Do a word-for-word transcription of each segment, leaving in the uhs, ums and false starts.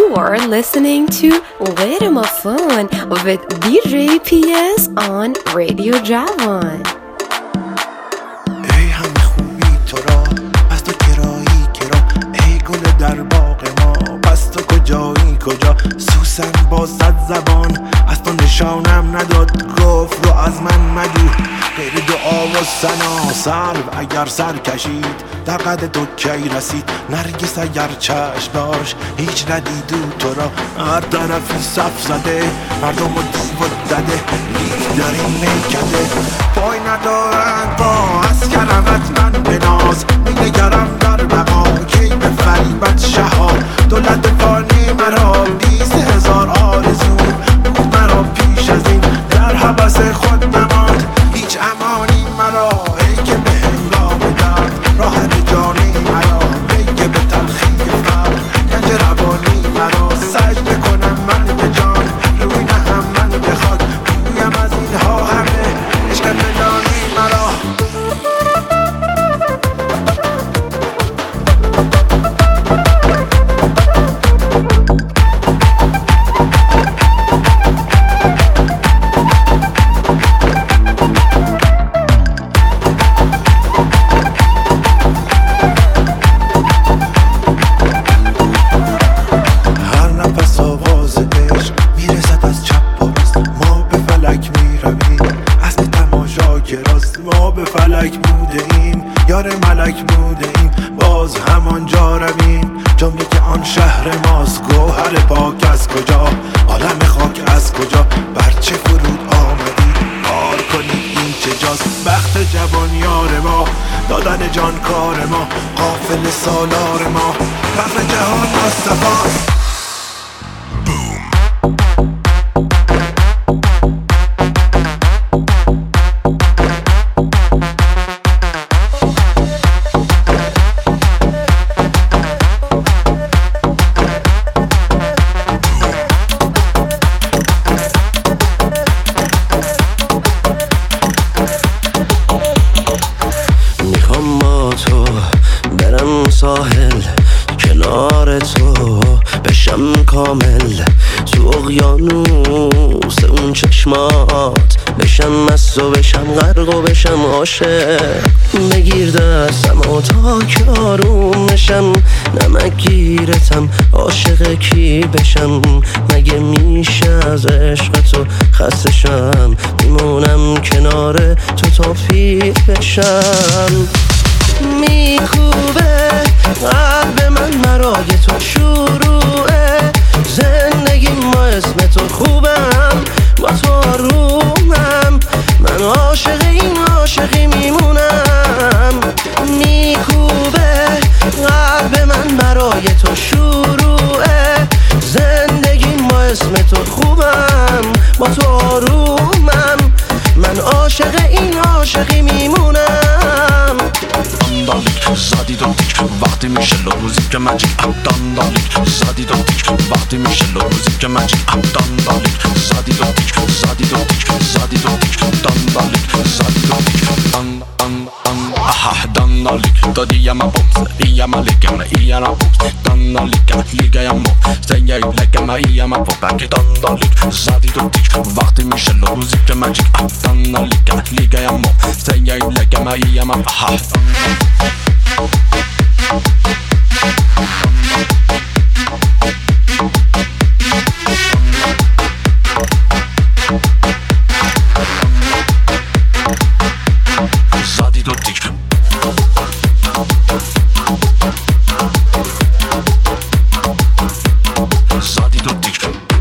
You are listening to Rhythm of Fun with دی جی پی اس on Radio Javan. ای همه خوبی تو را پس تو کرایی کرا، ای گل در باغ ما پس تو کجایی کجا. سوسن با صد زبان از تو نشانم نداد، گفت رو از من مگو غیر دعا و ثنا. سرو اگر سر کشید در قد تو کی رسید، نرگس اگر چشم داشت هیچ ندیدو تو را. هر طرفی صف زده مردم و دیو دده، لیک در این میکده پای ندارند با از کرمت من بناز. می‌نگرم در بقا کی به فریبت شهاب، دولت فانی مرا بیست هزار آرزو بود مرا پیش از این، در حبس خود نماند هیچ امانی مرا. ای که به هنگام درد راحت جانی مرا، ای که به تلخی فرد گنج روانی مرا. سجده کنم من به جان روی نهم من به خاک، بگویم از اینها همه عشق بدانی مرا. فلک بوده ایم یار ملک بوده ایم، باز همانجا رویم جمله که آن شهر ماست. گوهر پاک از کجا، عالم خاک از کجا، بر چه فرود آمدی کار کنید این چه جاست. بخت جوان یار ما، دادن جان کار ما، قافل سالار ما، فخر جهان مصطفاست. ساحل کنار تو بشم کامل، تو اقیانوس اون چشمات بشم مست و بشم غرق و بشم عاشق. بگیر دستم و تا که آروم نشم، نمک گیرتم عاشق کی بشم. مگه میشه از عشق تو خسته شم، میمونم کنار تو تا پیر بشم. میکوبه قلب من مرای تو، شروعه زندگی ما اسم تو، خوبم با تو آرومم، من عاشق این عاشقی میمونم. میکوبه قلب من برای تو، شروعه زندگی ما اسم تو، خوبم با تو آرومم، من عاشق این عاشقی میمونم. داندالیک زدی دو تیک وقتی میشه روزی که مجید داندالیک زدی دو تیک وقتی میشه روزی که مجید داندالیک زدی دو تیک زدی دو تیک زدی دو تیک داندالیک زدی دو تیک دان دان دان آها داندالیک دادی یا ما بومس یا ما لیکم یا ما بومس داندالیک لیگا یا ما سیای لیکم یا ما بومس داندالیک زدی دو تیک وقتی میشه روزی که مجید داندالیک لیگا یا ما سیای لیکم یا ما آها زدی دو تیک زدی دو تیک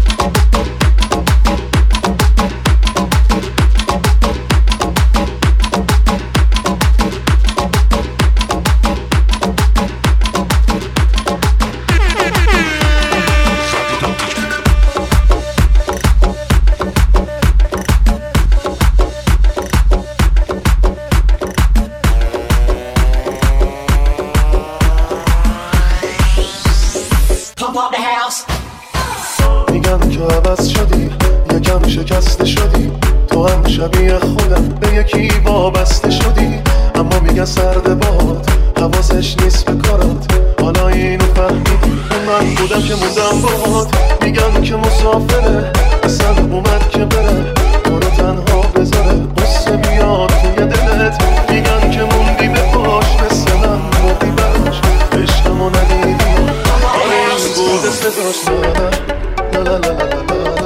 میگم که عوض شدی، یکم شکسته شدی، تو هم شبیه خودم به یکی وابسته شدی. اما میگن سرد باد حواسش نیست به کارات، حالا اینو فهمیدی. من بودم که موندم باهات، میگن که مسافره اصلا اومد که بره، تو رو تنها بذاره قصه بیاد توی دلت. میگن که موندی به پاش مثل من موندی براش، عشقمو ندیدی آره این بوده صداش. لا لا لا لا لا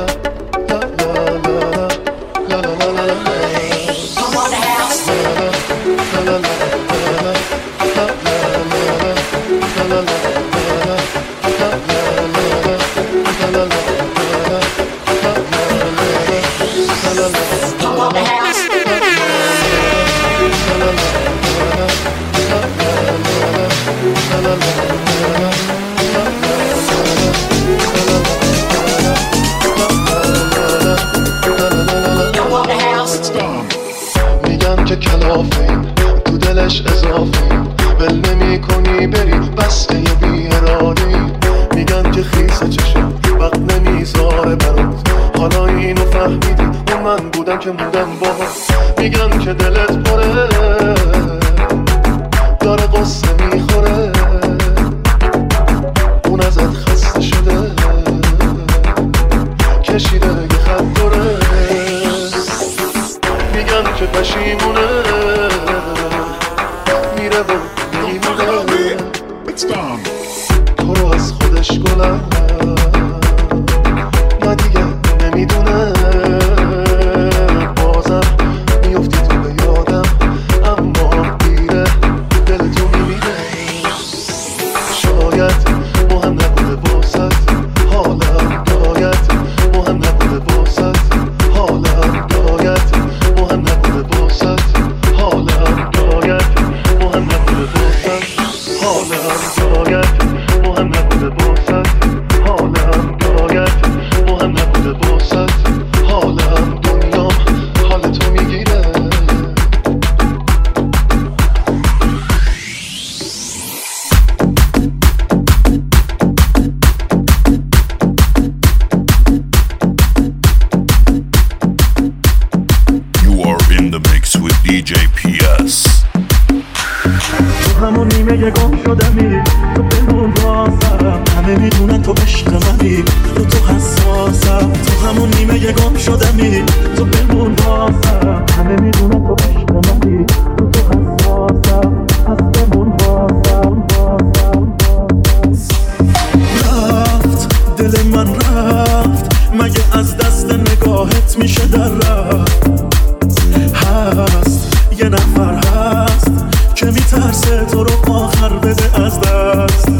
میگن که کلافیم تو دلش اضافیم، بل نمی کنی بری بسته بی ارادی. میگن که خیسه چشم وقت نمیذاره برات، حالا اینو فهمیدی اون من بودم که موندم باهات. میگن که دلت پره داره قصه میخوره، اون ازت خسته شده کشیده یه خط دوره. میگن که پشیمونه میره و میمونه، تو رو از خودش گلم نه دیگه نمیدونه. بازم میفتی تو به یادم اما دیره دل تو میمیره. شاید مهم نبوده باسد حالم، باید مهم نبوده باسد حالم، باید مهم نبوده باسد حالم، باید مهم نبوده باسد حالم، باید مهم نبوده باسد حالم، باید مهم نبوده باسد حالم. دنیام حال تو میگیره. You are in the mix with دی جی پی اس. تو همون نیمه گم شدمی، تو بمون بازم، همه میدونن تو عشق منی، رو تو حساسم. تو همون نیمه گم شدمی، تو بمون بازم، همه میدونن تو عشق منی، رو تو حساسم. پس بمون بازم بازم. رفت دل من رفت، مگه از دست نگاهت میشه در رفت. هست یه نفر هست که میترسه تو رو آخر بده از دست.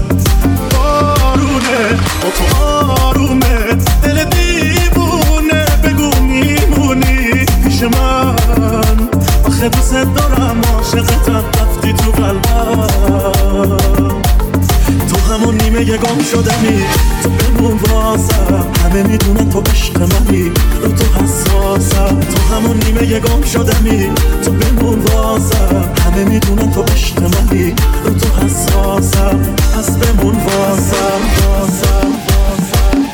بارونه با تو آرومه، دل دیوونه بگو میمونی پیش من. آخه دوست دارم عاشقتم رفتی تو قلبم. تو همون نیمه گم شدمی، تو بمون بازم، همه میدونن تو عشق منی، رو تو حساسم. تو همون نیمه گم شدمی، تو بمون بازم، همه میدونن تو عشق منی، رو تو حساسم. پس بمون بازم بازم بازم.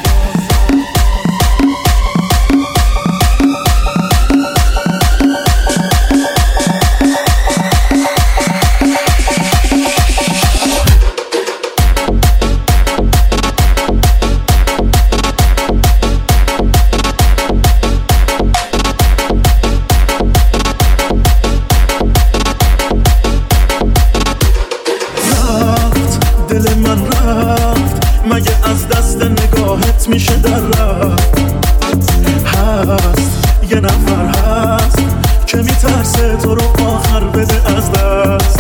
میشه در رفت. هست یه نفر هست که میترسه تو رو آخر بده از دست.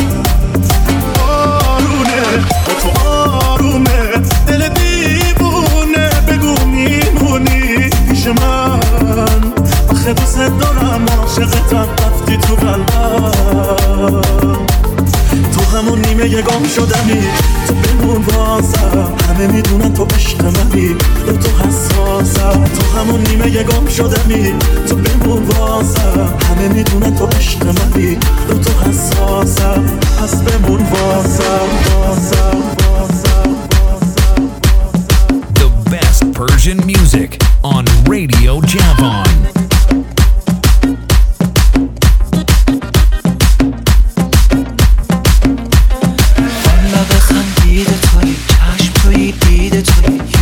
آرونه با تو آرومه، دل دیوونه بگو میمونی پیش من. آخه دوست دارم عاشقتم رفتی تو قلبم. تو همون نیمه گم شدمی، تو بمون بازم، همه میدونن تو عشق منی، رو تو حساسم. تو همون نیمه گم شدمی، تو بمون بازم، همه میدونن تو عشق منی، رو تو حساسم. پس بمون بازم بازم بازم بازم. The best Persian music on Radio Javon. دیده توی چشم توی دیده توی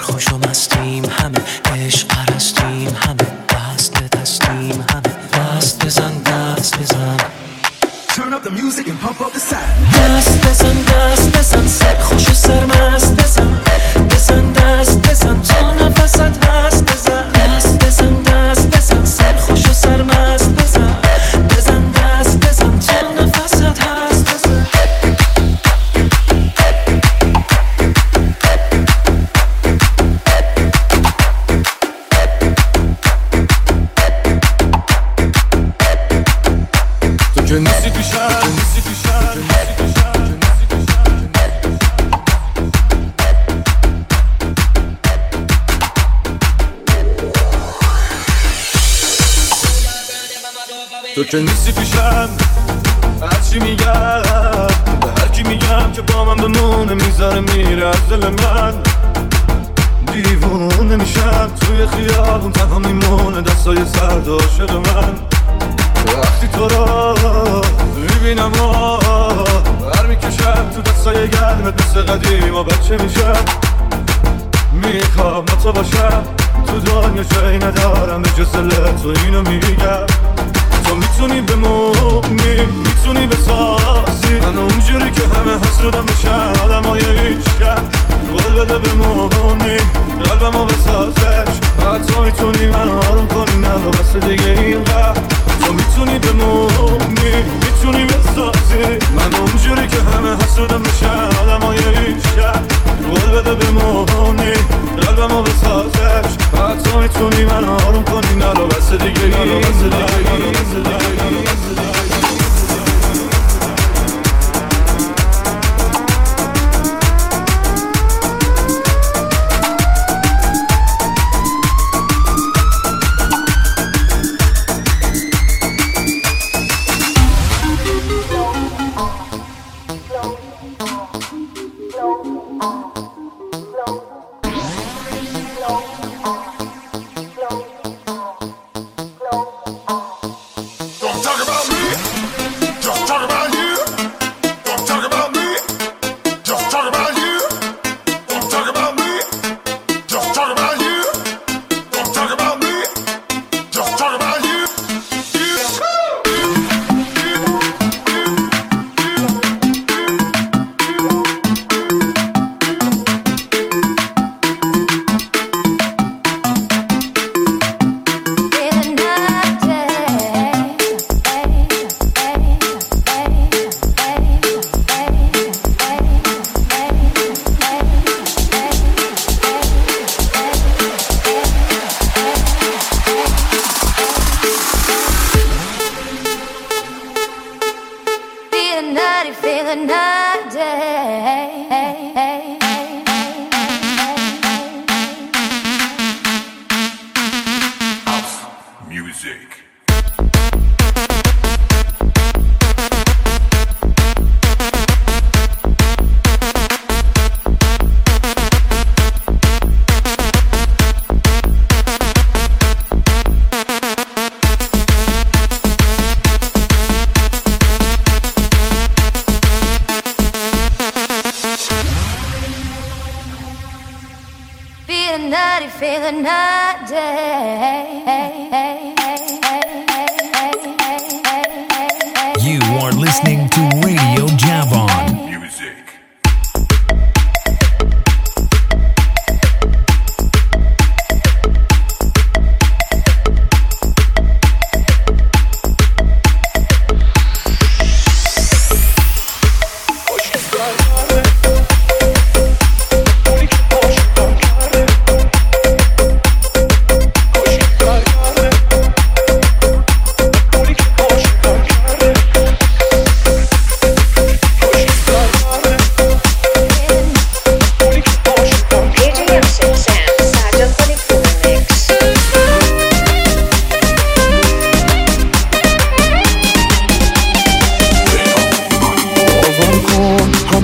سرخوش و مستیم همه، عشق پرستیم همه، دست به دستیم همه، دست بزن دست بزن. Turn up the music and pump up the sound. دست بزن دست بزن سرخوش و سرمست بزن، بزن دست بزن تا نفست هست بزن، دست بزن دست بزن سرخوش و سرمست بزن، بزن دست بزن تا نفست هست بزن. تو که نیستی پیشم نیستی پیشم نیستی پیشم. تو که نیستی پیشم هرچی میگم به هر کی میگم که با من بمونه میذاره میره از دل من. دیوونه میشم توی خیابون تنها میمونه دستای سرد عاشق من. وقتی تو را میبینم بر میکشم تو دستای گرمت مثل قدیم و بچه میشم. میخوام با تو باشم تو دنیا جایی ندارم به جز دل تو اینو میگم. تو میتونی بمونی میتونی بسازی من اونجوری که همه حسودم بشن آدم های هیچکن. قول بده بمونی قلبمو بسازش حتی میتونی من آروم کنی نه و بس دیگه اینقدر. تو میتونی بمونی میتونی بسازی من اونجوری که همه حسودم بشن آدم های هیچکن. قول بده بمونی قلبمو بسازش حتی میتونی من آروم کنی نه و بس دیگه اینقدر. You are listening to Radio Javon.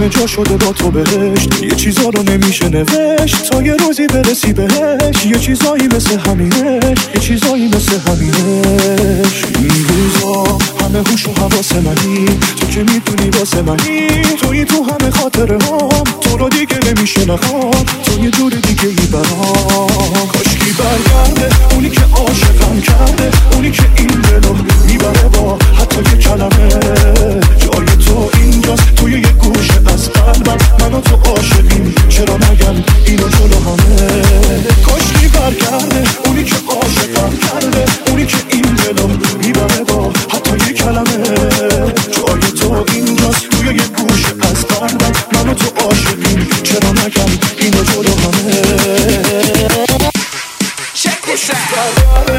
همه جا شده با تو بهشت، یه چیزا رو نمیشه نوشت تا یه روزی برسی بهش. یه چیزایی مثل همینش، یه چیزایی مثل همینش. این روزا همه هوش و حواس منی، تو که میدونی واسه منی، توی تو همه خاطره هم، تو رو دیگه نمیشه نخوام، تو یه جور دیگه ای برام. کاشکی برگرده اونی که عاشقم کرده، اونی که این دلو میبره با حتی یه کلمه. جای تو اینجاست توی یه گوشه از قلبم، من و تو عاشقیم چرا نگم اینو جلو همه. کاشکی برگرده اونی که عاشقم کرده، اونی که این دلو میبره با حتی یه کلمه. جای تو اینجاست توی یه گوشه از قلبم، من و تو عاشقیم چرا نگم اینو جلو همه. Check this out.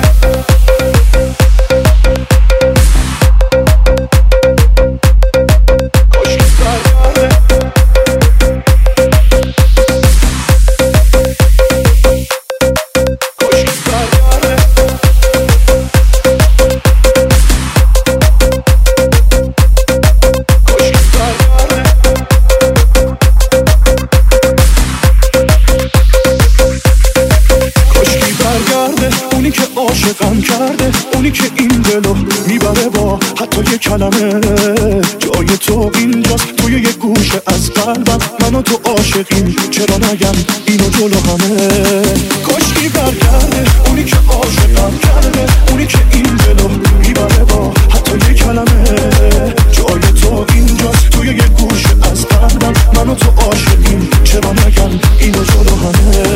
عاشقم کرده اونی که این دلو میبره با حتی یه کلمه. جای تو اینجاست توی یه گوشه از قلبم، من و تو عاشقیم چرا نگم اینو جلو همه. کاشکی برگرده اونی که عاشقم کرده، اونی که این دلو میبره با حتی یه کلمه. جای تو اینجاست توی یه گوشه از قلبم، من و تو عاشقیم چرا نگم اینو جلو همه.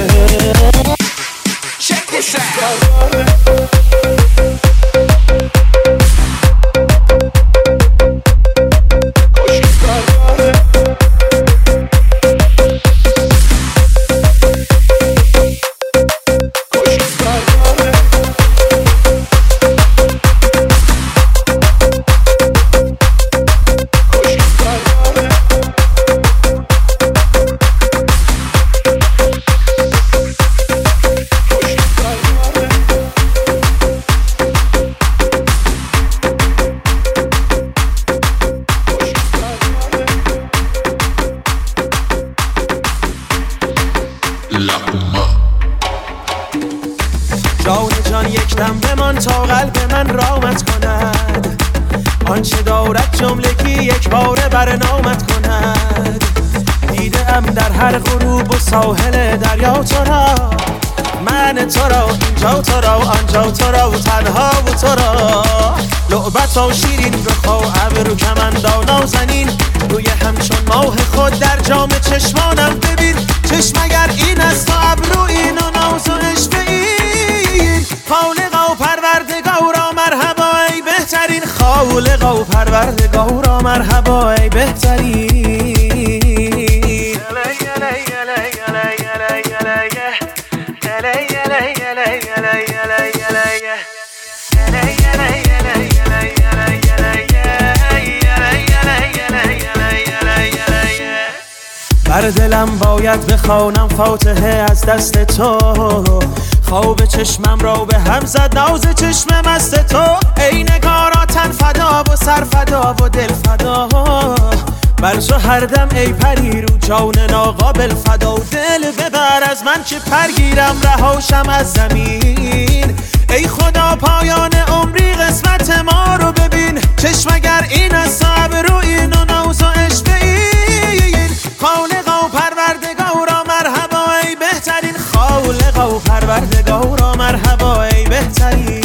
Check this out. جان جان یک دم بمان تا قلب من رامت کند، آنچه دارد جملگی یک باره برنامت کند. دیده ام در هر غروب و ساحل دریا تو را، من تو را اینجا تو را آنجا تو را و تنها و تو را. لعبت و شیرین بخوا ابرو کمندان و نازنین، روی همچون ماه خود در جام چشمانم ببین. چشم اگر این است و ابرو این و ناز و عشق این، خالقا و پروردگارا مرحبا ای بهترین. خالقا و پروردگارا مرحبا ای بهترین. بر دلم باید بخوانم فاتحه از دست تو، خواب چشمم را به هم زد ناز چشم مست تو. ای نگارا تن فدا و سر فدا و دل فدا، بر تو هر دم ای پری رو جان ناقابل فدا. و دل ببر از من که پرگیرم رهاشم از زمین. ای خدا پایان عمری قسمت ما رو ببین. چشم اگر این است ابرو این و ناز و عشق این، خالقا و پروردگارا مرحبا ای بهترین. خالقا و پروردگارا مرحبا ای بهترین.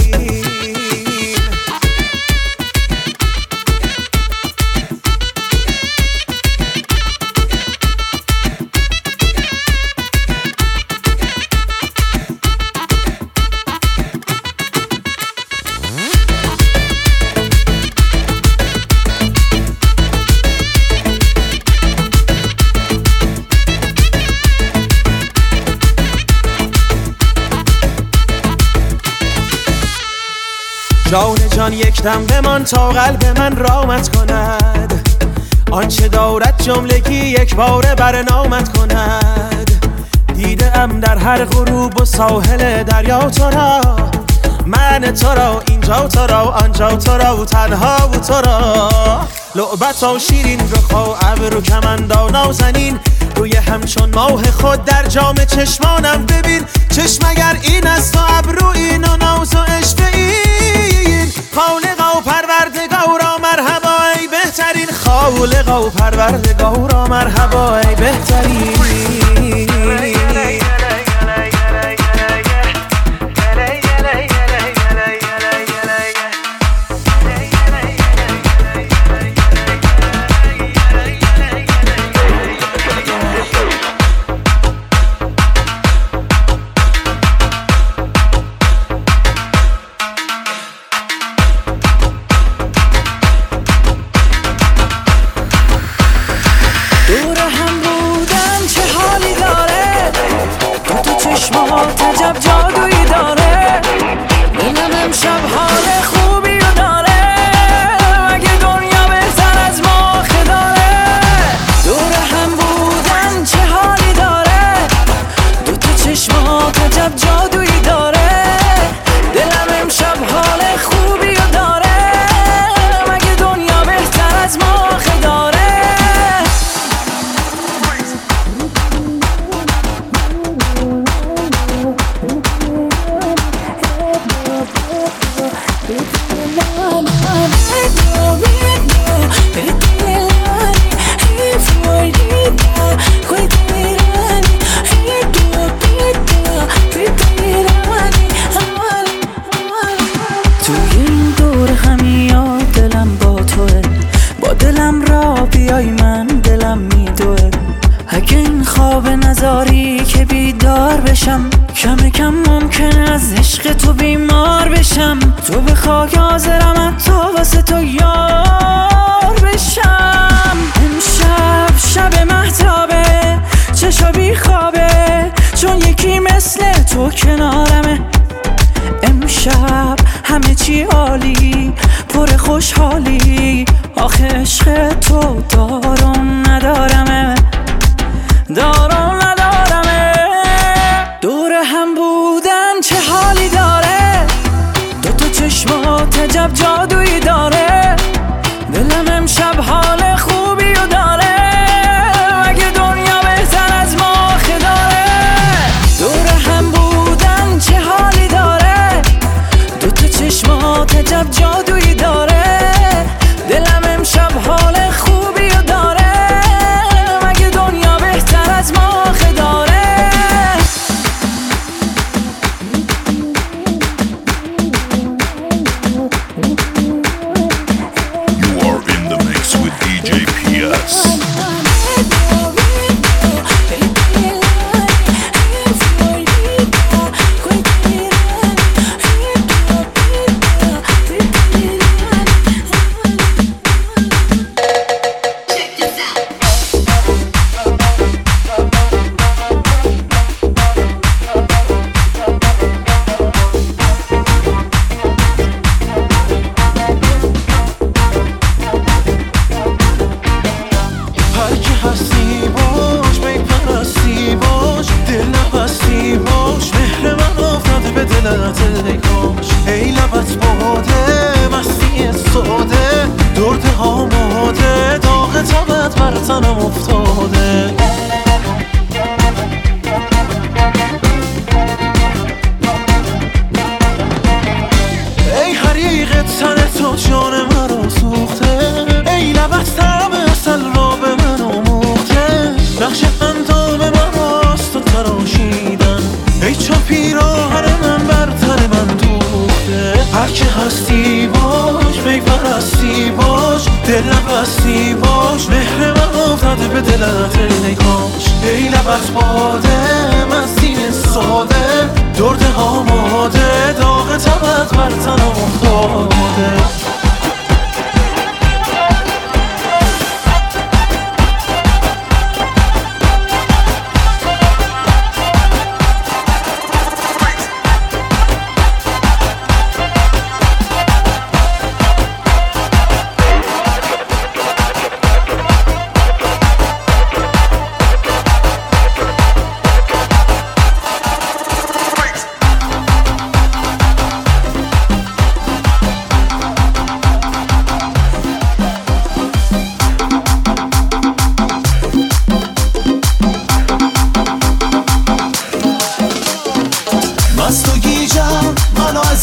جان جان یک دم بمان تا قلب من رامت کند، آنچه دارد جملگی یک باره برنامت کند. دیده ام در هر غروب و ساحل دریا تو را، من تو را اینجا و تو را آنجا و تو را و تنها و تو را لعبت و شیرین رخ و ابرو کمندا نازنین روی همچون ماه خود در جام چشمانم ببین چشم اگر این است و ابرو این و ناز و عشق این خالقا و پروردگارا مرحبا ای بهترین خالقا و پروردگارا مرحبا ای بهترین عجب جادویی داره دلم امشب حال خوبی رو داره مگه دنیا بهتر از ما داره دور هم بودن چه حالی داره دو تا چشمات عجب جادویی داره دلم امشب حال خوبی رو داره مگه دنیا بهتر از ما داره نذاری که بیدار بشم کم کم ممکنه از عشق تو بیمار بشم تو به خاک حاضرم حتی واسه تو یار بشم امشب شب مهتابه چشا بی خوابه چون یکی مثل تو کنارمه امشب همه چی عالی پر خوشحالی آخه عشق تو دارم ندارمه دارم ندارمه دور هم بودن چه حالی داره دو تا چشمات عجب جادویی داره دلم امشب حال خوبی رو داره مگه دنیا بهتر از ما داره دور هم بودن چه حالی داره دو تا چشمات عجب جادویی داره دلم امشب حال خوبی رو داره از ما داره You are in the mix with دی جی پی اس.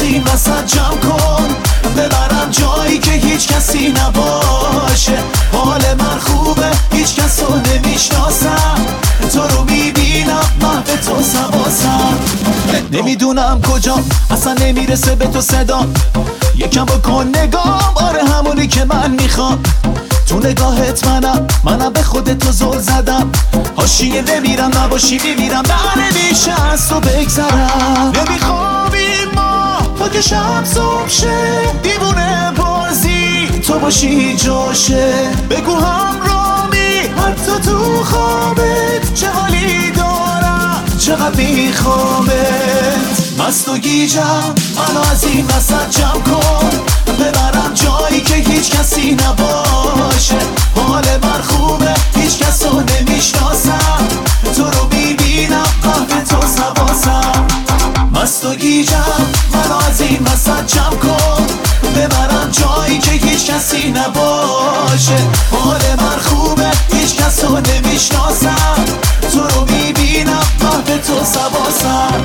این وسط جمع کن، ببرم جایی که هیچ کسی نباشه. حال من خوبه هیچ کس رو نمیشناسم، تو رو میبینم محو تو سواسم. نمیدونم کجا اصلا نمیرسه به تو صدا، یکم بکن نگام، آره همونی که من میخوام. تو نگاهت منم، منم به خودت تو زل زدم. حاشیه نمیرم نباشی میمیرم، نه نمیشه از تو بگذرم. نمیخوابیم ما تا که شب صبح شه، دیوونه بازی تو باشی جاشه. بگو همرامی حتی تو خوابت، چه حالی دارم چقدر میخوامت. مست و گیجم منو از این وسط جمع کن، ببرم جایی که هیچ کسی نباشه. حال من خوبه هیچ کس رو نمیشناسم، تو رو میبینم قهوه تو سواسم. مست و گیجم منو از این وسط جمع کن، ببرم جایی که هیچ کسی نباشه. حال من خوبه هیچ کس رو نمیشناسم، تو رو میبینم قهوه تو سواسم.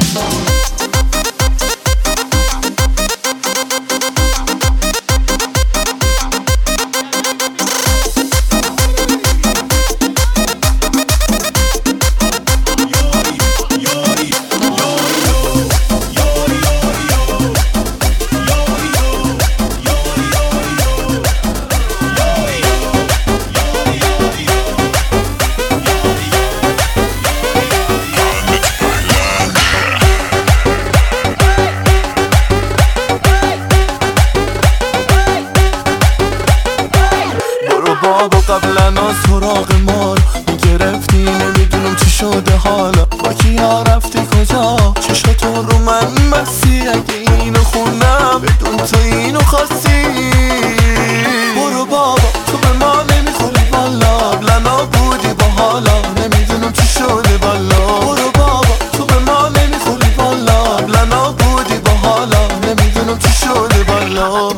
قبلا از سراغ مار میگرفتی، نمیدونم چی شده حالا، با کیا رفتی کجا، چشاتون رو من بسی. اگه اینو خوندم بدون تو اینو خواستی. برو بابا تو به ما نمیخوری والا، قبلا بودی با حالا، نمیدونم چی شده والا. برو بابا تو به ما نمیخوری والا، قبلا بودی با حالا، نمیدونم چی شده والا.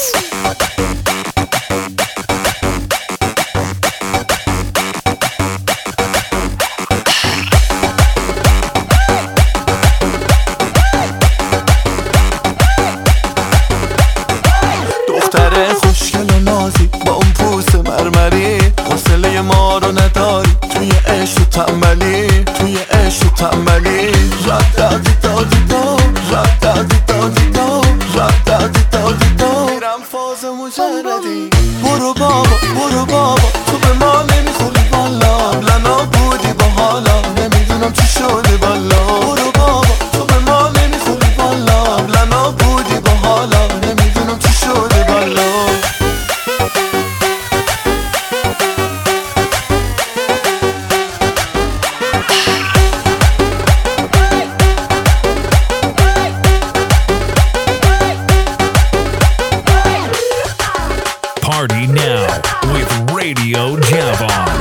تنبلی توی عشق تنبلی، رد دادی دادی دو، رد دادی دادی دو، رد دادی دادی دو، میرم فاز مجردی. برو بابا برو بابا تو به ما نمیخوری والا، قبلا بودی با حالا، نمیدونم چی شده والا. برو بابا تو به ما نمیخوری والا، قبلا بودی با حالا، نمیدونم چی شده والا. Party now with Radio Javon.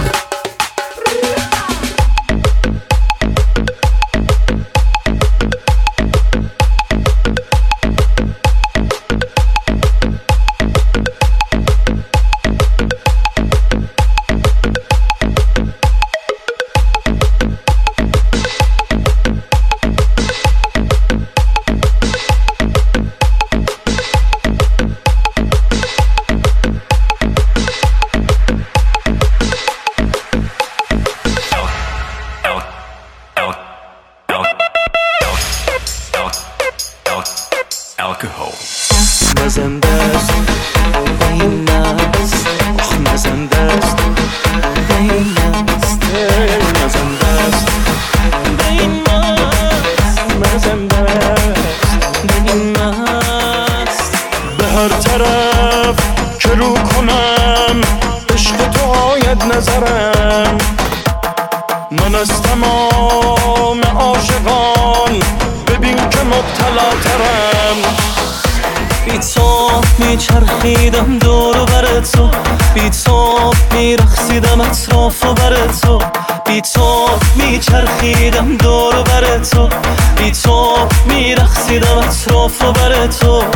alcohol. مزنده است این است، آخ مزنده است این است، مزنده است این است، مزنده است این است. به هر طرف که رو کنم عشق تو آید نظرم، من از تمام عاشقان ببین که مبتلا ترم. بی تو میچرخیدم دور و بر تو، بی تو میرقصیدم اطراف و بر تو، بی تو میچرخیدم دور و بر تو، بی تو میرقصیدم اطراف و بر تو.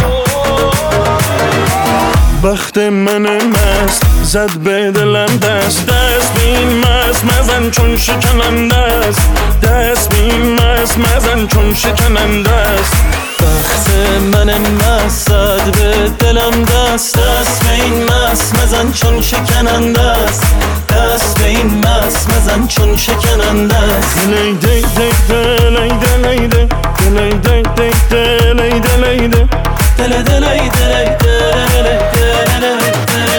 بخت من مست زد به دلم دست، دست بین مست مزن چون شکننده است، دست بین مست مزن چون شکننده است. بخت من مست به دلم دست دست به این مست مزن چون شکننده است دست به این مست مزن چون شکننده است دلی دی دی دلی دلی دی دلی دی دی دلی دلی دی دلی دلی دلی دلی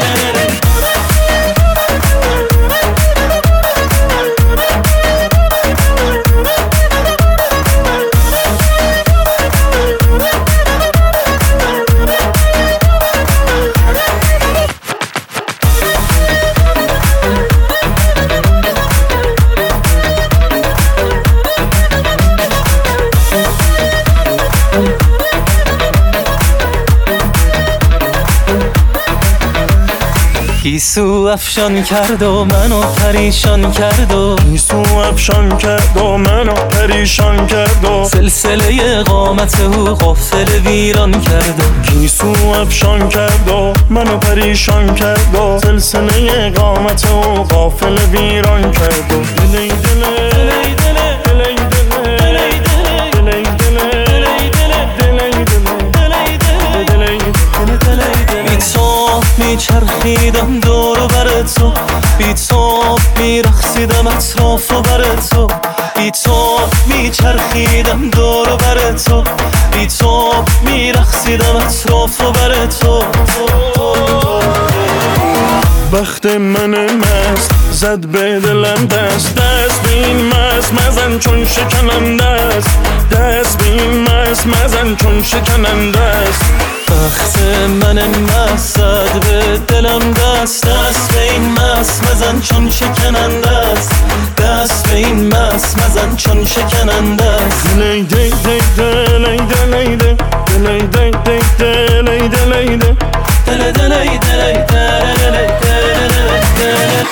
گیسو افشان کرد و منو پریشان کرد و گیسو افشان کرد و منو پریشان کرد و سلسله قامت او غافل ویران کرد و گیسو افشان کرد و منو پریشان کرد و سلسله قامت او غافل ویران کرد و دلی دلی دلی دلی دلی بی تو میچرخیدم دور و بر تو بی تو میرخصیدم اطراف و بر تو بی تو میچرخیدم دور و بر تو بی تو میرخصیدم اطراف و بر تو بخت من مست زد به دلم دست دست به این مست مزن چون شکننده است دست به این مست مزن چون شکننده است بخت من مست زد به دلم دست دست به این مست مزن چون شکننده است دست به این مست مزن چون شکننده است دلی دی دی دلی دلی دی دلی دی دی دلی دلی دی دلی دلی دلی دلی دلی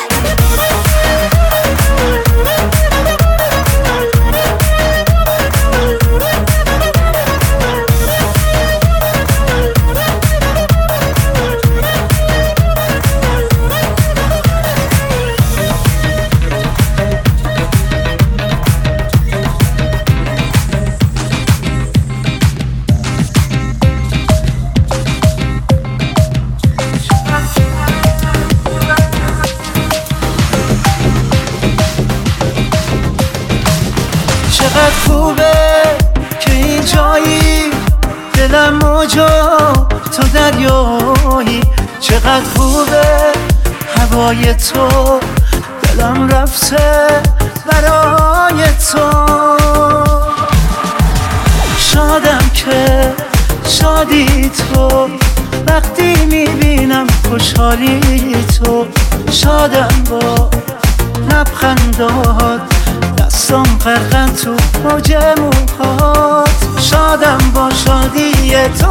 چقدر خوبه که این جایی دلم موجا تو دریایی چقدر خوبه هوای تو دلم رفته برای تو شادم که شادی تو وقتی میبینم خوشحالی تو شادم با لبخندات دستم غرقن تو موج موهات شادم با شادی تو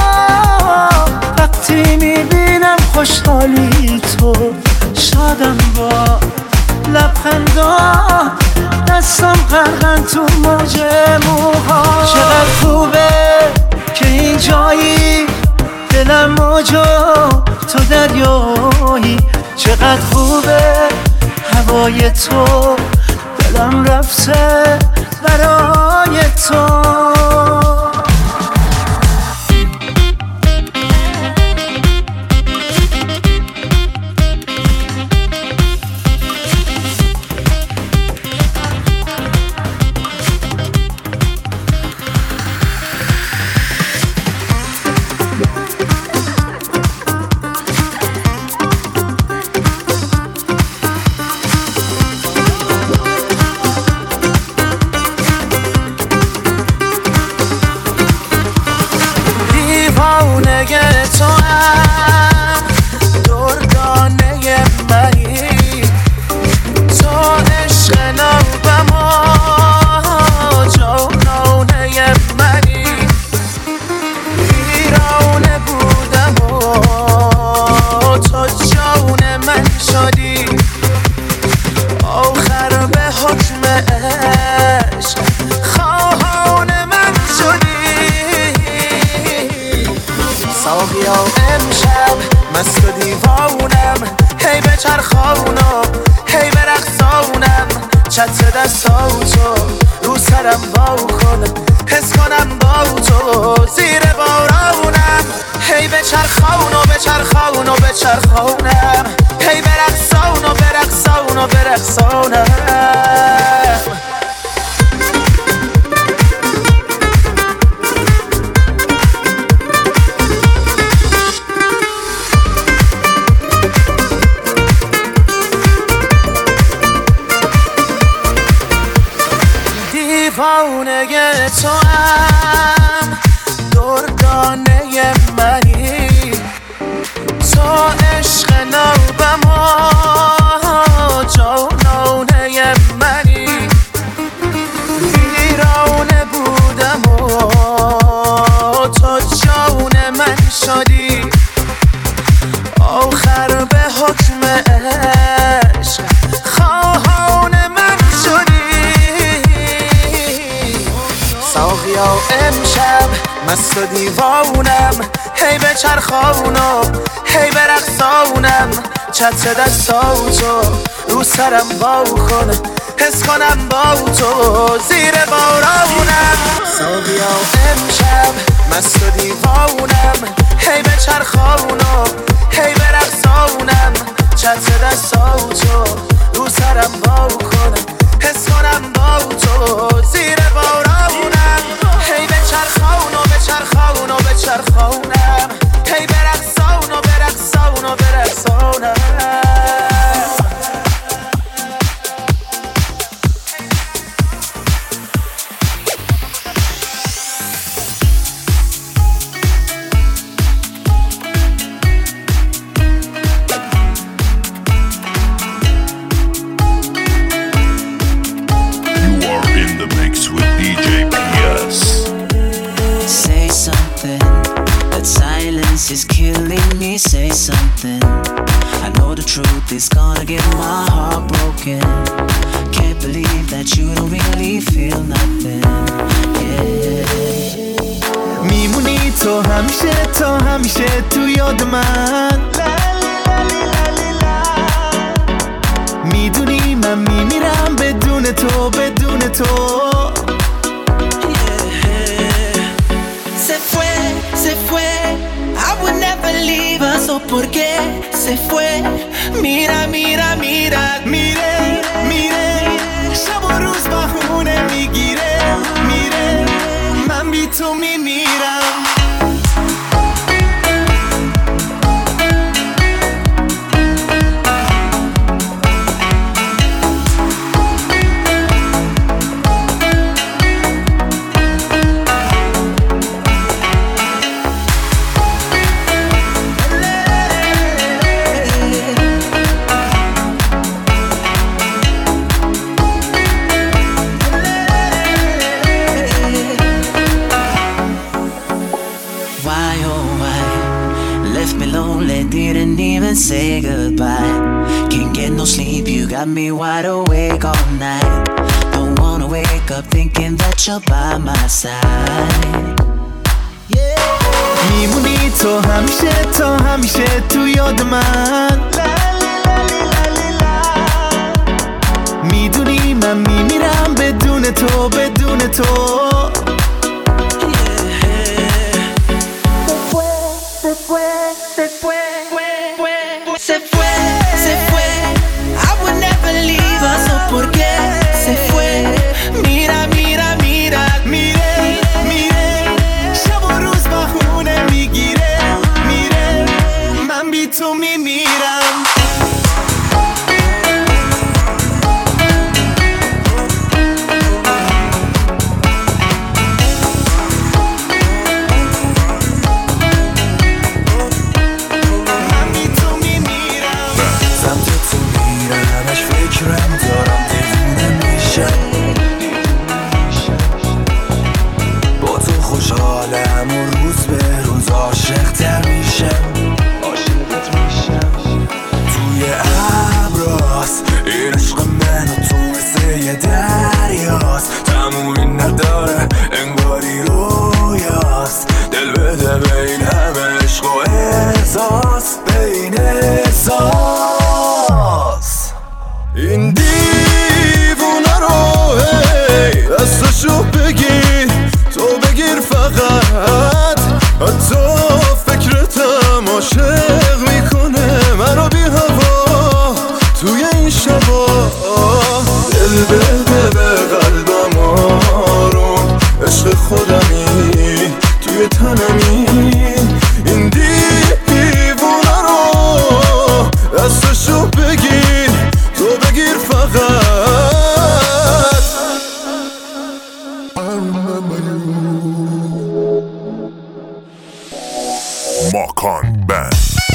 وقتی میبینم خوشحالی تو شادم با لبخندات دستم غرقن تو موج موهات چقدر خوبه که این جایی دلم موجا تو دریایی چقدر خوبه هوای تو دلم رفته برای تو مست و دیوانم هی به چرخانم هی به رقصانم چت دستاتو رو سرم با کنم حس کنم با تو زیر و بچرخونم هی برقصون و برقصون و برقصونم دیوانه تو هم دردانه منی تو عشق نوبم و جانانه منی ویرانه بودم و تو جان من شدی آخر به حکم عشق خواهان من شدی ساقیا امشب مست و دیوانم هی بچرخونم هی برقصونم چتر دستاتو رو سرم وا کن حس کنم با تو زیر بارانم ساقیا امشب مست و دیوانم هی بچرخونم هی برقصونم چتر دستاتو رو سرم وا کن حس کنم با تو زیر بارانم هی بچرخون و بچرخون و بچرخونم هی برقصون و برقصون و برقصونم Is killing me, say something. I know the truth is gonna get my heart broken. Can't believe that you don't really feel nothing. Yeah. میمونی تو همیشه تا همیشه تو یاد من میدونی من میمیرم بدون تو بدون تو Se fue, se fue. I would never leave her, so por qué se fue? Mira, mira, mira, mire, mire شب و روز بهونه میگیره میره من بی تو میمیرم didn't even say goodbye. Can't get no sleep, you got me wide awake all night. Don't wanna wake up thinking that you're by my side. میمونی تو همیشه تا همیشه تو یاد من میدونی من میمیرم بدون تو بدون تو Se fue, se fue. I would never leave her, so por qué se fue? Mira, mira, mira, mire, mire شب و روز بهونه میگیره میره من بی تو میمیرم حتی فکرتم عاشق میکنه Makan Band.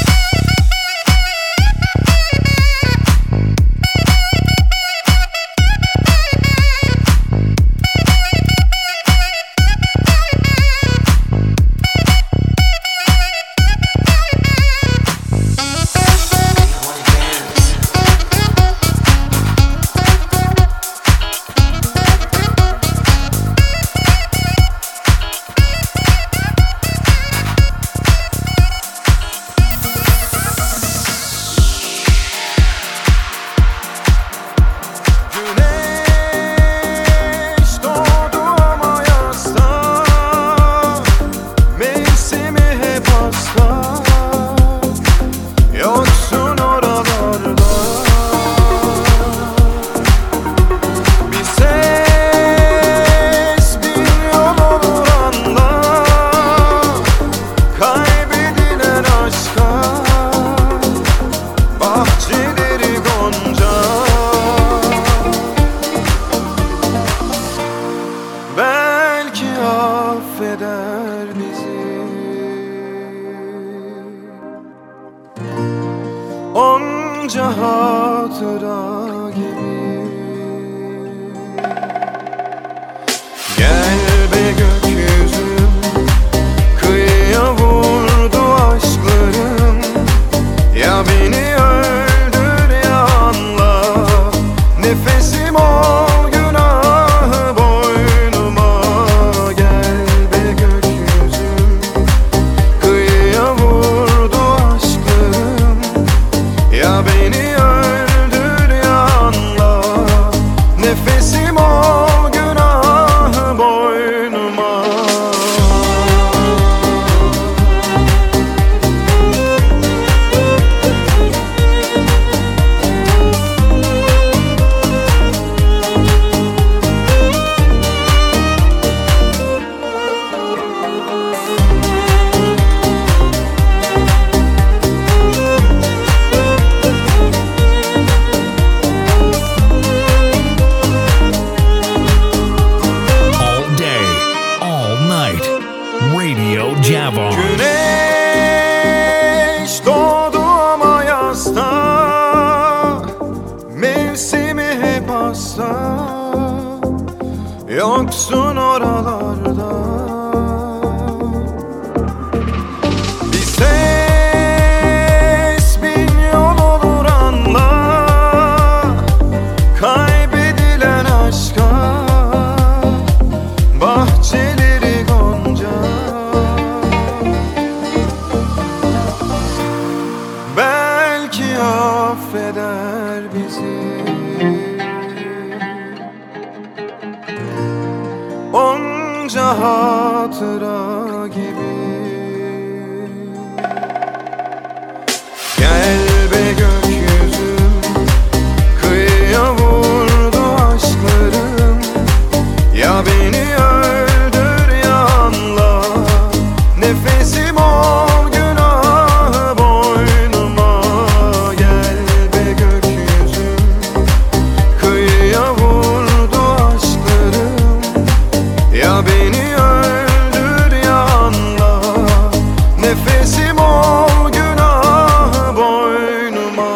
Onca hatıra gibi. Gel be gökyüzüm, kıyıya vurdu aşklarım. Ya beni öldür ya anla, nefesim ol günahı boynuma. Gel be gökyüzüm, kıyıya vurdu aşklarım. Ya beni öldür ya anla, nefesim ol günahı boynuma. Güneş doğdu ama yasta, mevsimi hep hasta. Yoksun oralarda, bir ses bin yol olur anla. Kaybedilen aşka, bahçeleri gonca. Belki affeder bizi. Onca hatıra gibi. Gel be gökyüzüm, kıyıya vurdu aşklarım. Ya beni öldür ya anla, nefesim ol günahı boynuma. Gel be gökyüzüm, kıyıya vurdu aşklarım. Ya beni öldür ya anla, nefesim ol günahı boynuma.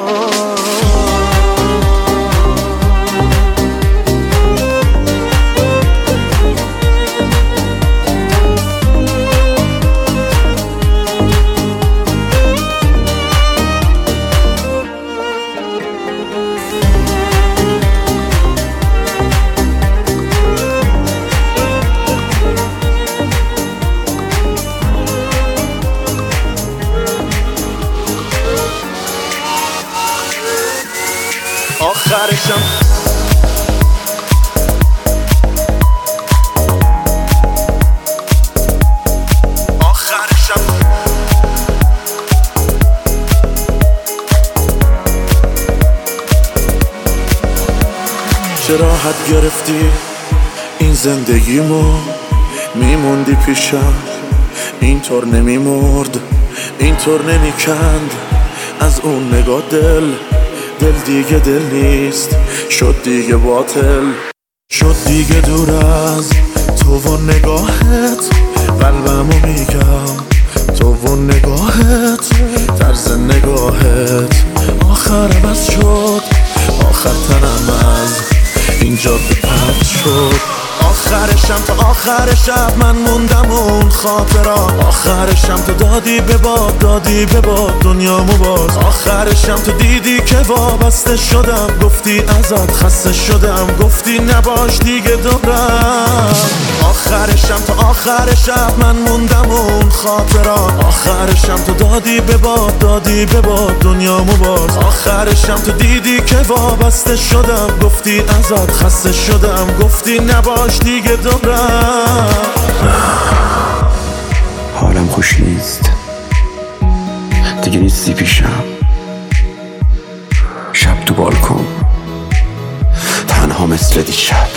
آخرشم آخرشم چه راحت گرفتی این زندگیمو، میموندی پیشم اینطور نمیمرد، اینطور نمیکند از اون نگاه دل. دل دیگه دل نیست، شد دیگه باطل، شد دیگه دور از تو و نگاهت قلبمو میگم، تو و نگاهت طرز نگاهت آخر بس شد، آخر تنم از اینجا به پرد شد. آخر شم تا آخر شب من موندم اون خاطرات، آخر شم تو دادی به باد، دادی به باد دنیامو باز. آخر شم تو دیدی که وابسته شدم، گفتی ازت خسته شدم، گفتی نباش دیگه دورم. آخر شم تا آخر شب من موندم اون خاطرات، آخر شم تو دادی به باد، دادی به باد دنیامو باز. آخر شم تو دیدی که وابسته شدم، گفتی ازت خسته شدم، گفتی نباش دیگه دورم. حالم خوش نیست دیگه، نیستی پیشم. شب تو بالکن تنها مثل دیشب،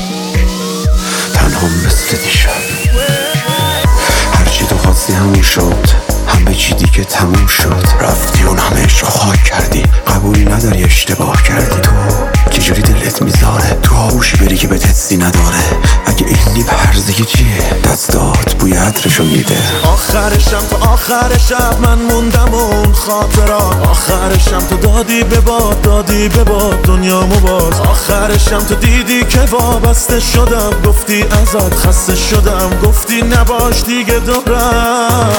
تنها مثل دیشب. هرچی تو خواستی همون شد، همه چی دیگه تموم شد. رفتی اون همهش رو خاک کردی، قبول نداری اشتباه کردی. تو چجوری دلت میذاره تو آغوشی بری که به تستی نداره؟ اگه این لیب هرزگی چیه دستات بوی عطرشو میده. آخر شم تا آخر شب من موندم اون خاطرات، آخر شم تو دادی به باد، دادی به باد دنیامو باز. آخر شم تو دیدی که وابسته شدم، گفتی ازت خسته شدم، گفتی نباش دیگه دورم.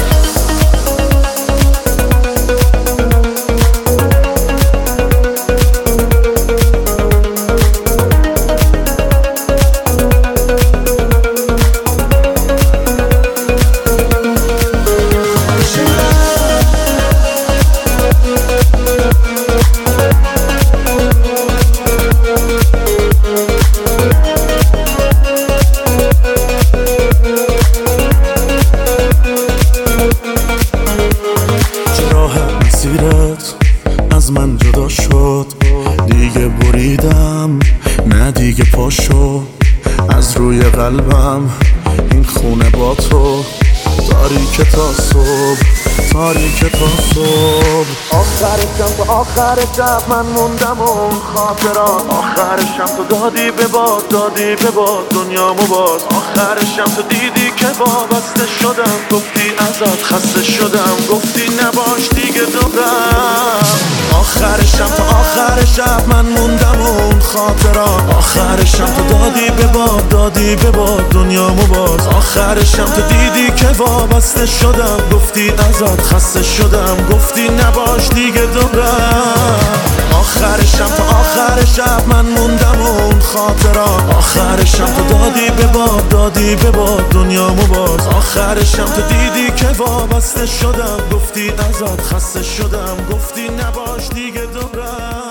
از من جدا شد، دیگه بریدم نه دیگه پاشو از روی قلبم. این خونه با تو تاریک تا صبح، تاریک تا صبح. آخر شب تا آخر شب من موندم اون خاطرات، آخر شب تو دادی به باد، دادی به باد دنیامو باز. آخر شب تو دیدی که وابسته شدم، گفتی ازت خسته شدم، گفتی نباش دیگه دورم. آخر شب تا آخر شب من موندم اون خاطرات، آخر شب تو دادی به باد، دادی به باد دنیامو باز. آخر شب تو دیدی که وابسته شدم، گفتی ازت خسته شدم، گفتی نباش دیگه دورم. آخر شب تا آخر شب من موندم اون خاطرات، آخر شب تو دادی به باد، دادی به باد دنیامو باز. آخر شب تو دیدی که وابسته شدم، گفتی ازت خسته شدم، گفتی نباش دیگه دورم.